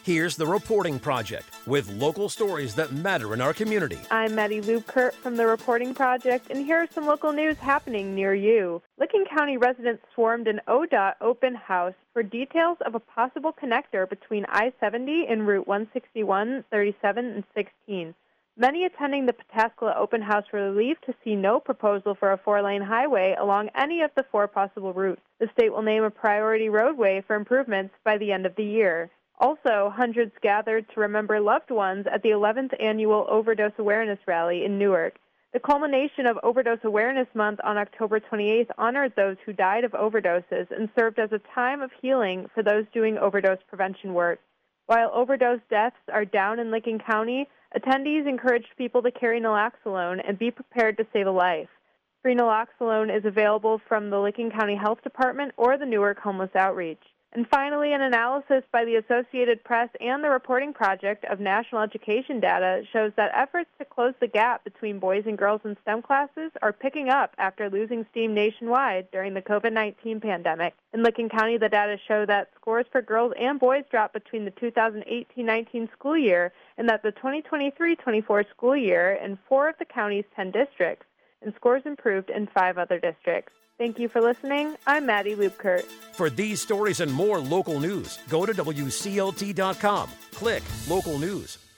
Here's The Reporting Project with local stories that matter in our community. I'm Maddie Lubkert from The Reporting Project, and here are some local news happening near you. Licking County residents swarmed an ODOT open house for details of a possible connector between I-70 and Route 161, 37, and 16. Many attending the Pataskala open house were relieved to see no proposal for a 4-lane highway along any of the 4 possible routes. The state will name a priority roadway for improvements by the end of the year. Also, hundreds gathered to remember loved ones at the 11th Annual Overdose Awareness Rally in Newark. The culmination of Overdose Awareness Month on October 28th honored those who died of overdoses and served as a time of healing for those doing overdose prevention work. While overdose deaths are down in Licking County, attendees encouraged people to carry naloxone and be prepared to save a life. Free naloxone is available from the Licking County Health Department or the Newark Homeless Outreach. And finally, an analysis by the Associated Press and the Reporting Project of national education data shows that efforts to close the gap between boys and girls in STEM classes are picking up after losing steam nationwide during the COVID-19 pandemic. In Licking County, the data show that scores for girls and boys dropped between the 2018-19 school year and that the 2023-24 school year in 4 of the county's 10 districts, and scores improved in 5 other districts. Thank you for listening. I'm Maddie Lubkert. For these stories and more local news, go to WCLT.com. Click Local News.